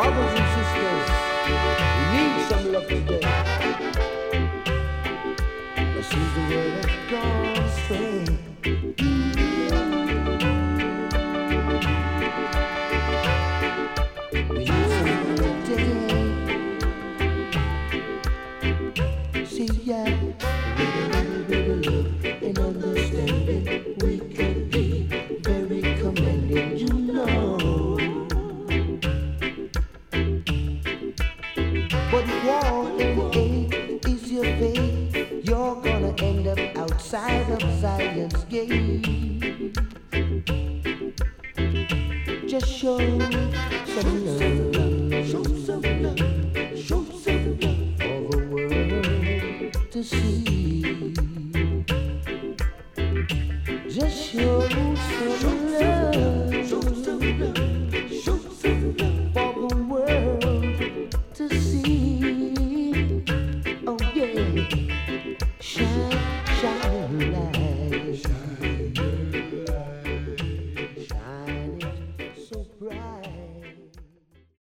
Brothers and sisters, we need some love today. This is the way that God say. We need some love today. See, yeah, with a little bit of love and understanding, we could be very commending, you know. But war and hate is your fate. You're gonna end up outside of Zion's gate. Just show some love, show some love, show some love for the world to see.